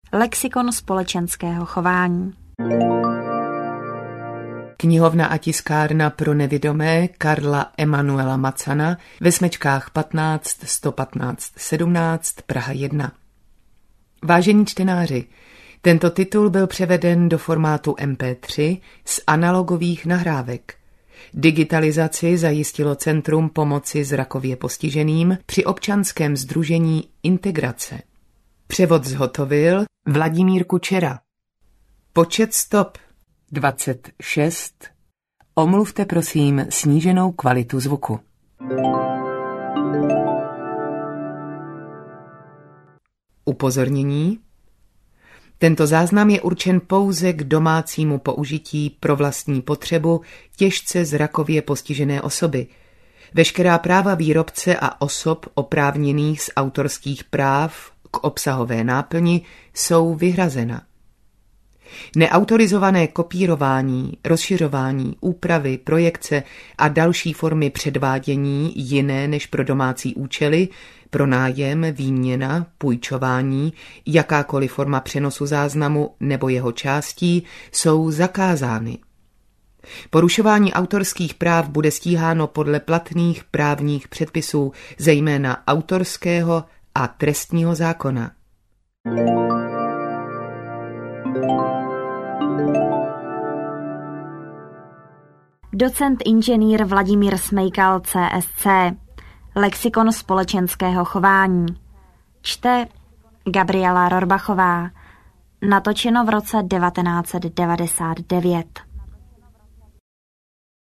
Lexikon společenského chování. Knihovna a tiskárna pro nevidomé Karla Emanuela Macana ve Smečkách 15 115 17 Praha 1. Vážení čtenáři, tento titul byl převeden do formátu MP3 z analogových nahrávek. Digitalizaci zajistilo Centrum pomoci zrakově postiženým při občanském sdružení Integrace. Převod zhotovil Vladimír Kučera. Počet stop 26. Omluvte prosím sníženou kvalitu zvuku. Upozornění. Tento záznam je určen pouze k domácímu použití pro vlastní potřebu těžce zrakově postižené osoby. Veškerá práva výrobce a osob oprávněných z autorských práv k obsahové náplni jsou vyhrazena. Neautorizované kopírování, rozšiřování, úpravy, projekce a další formy předvádění jiné než pro domácí účely, pronájem, výměna, půjčování, jakákoliv forma přenosu záznamu nebo jeho částí jsou zakázány. Porušování autorských práv bude stíháno podle platných právních předpisů, zejména autorského a trestního zákona. Docent inženýr Vladimír Smejkal, CSC. Lexikon společenského chování. Čte Gabriela Rorbachová. Natočeno v roce 1999.